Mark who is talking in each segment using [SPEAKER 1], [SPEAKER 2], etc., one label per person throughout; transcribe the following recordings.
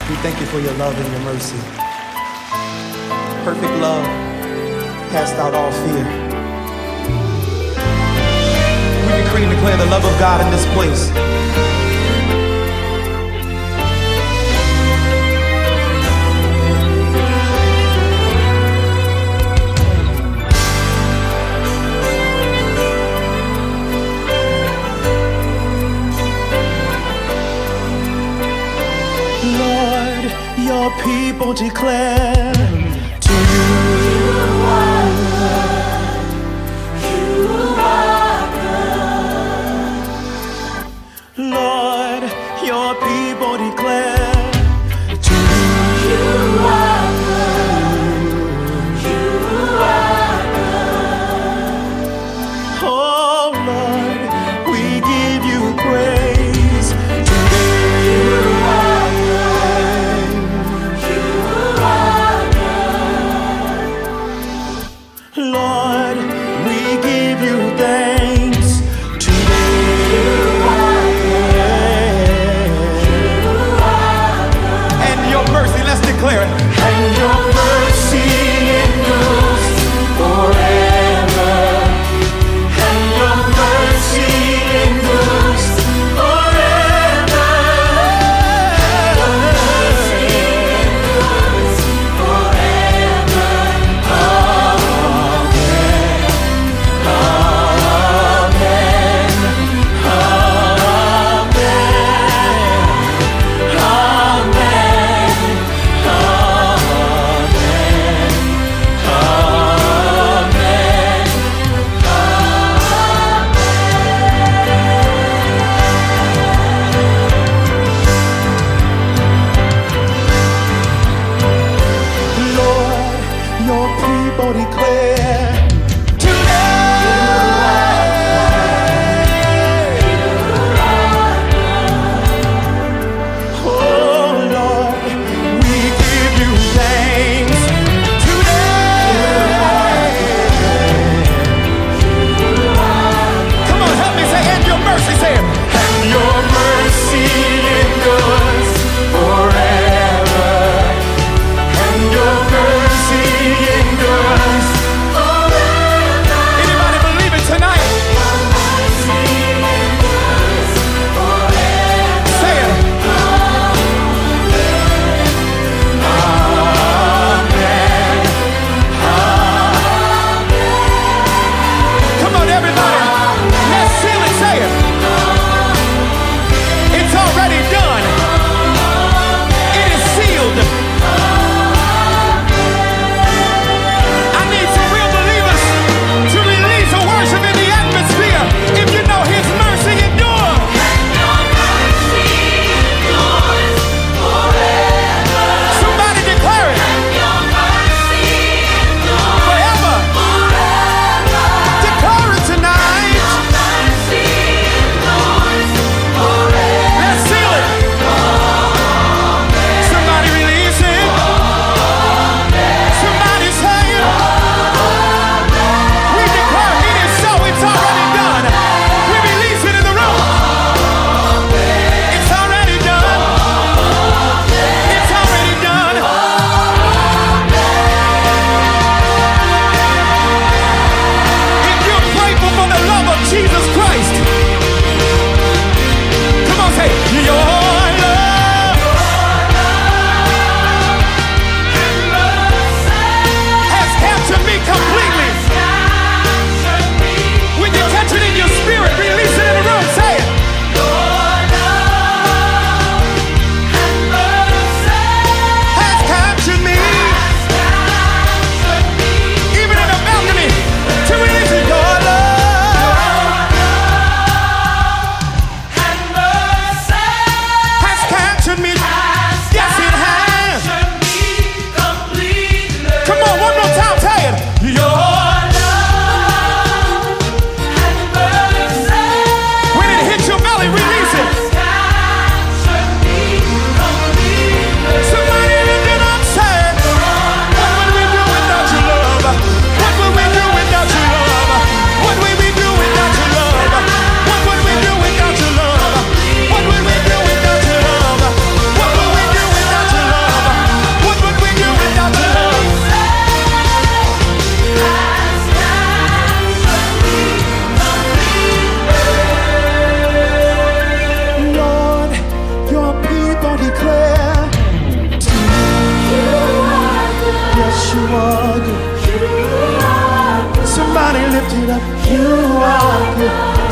[SPEAKER 1] We thank you for your love and your mercy. Perfect love cast out all fear. We decree and declare the love of God in this place. Lord, your people declare to you, you are good, you are good. Lord, your people declare to you, you are good, you are good. Oh Lord, we give you praise today. You are good.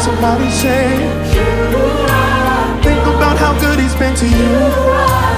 [SPEAKER 1] Somebody say, think about how good he's been to you.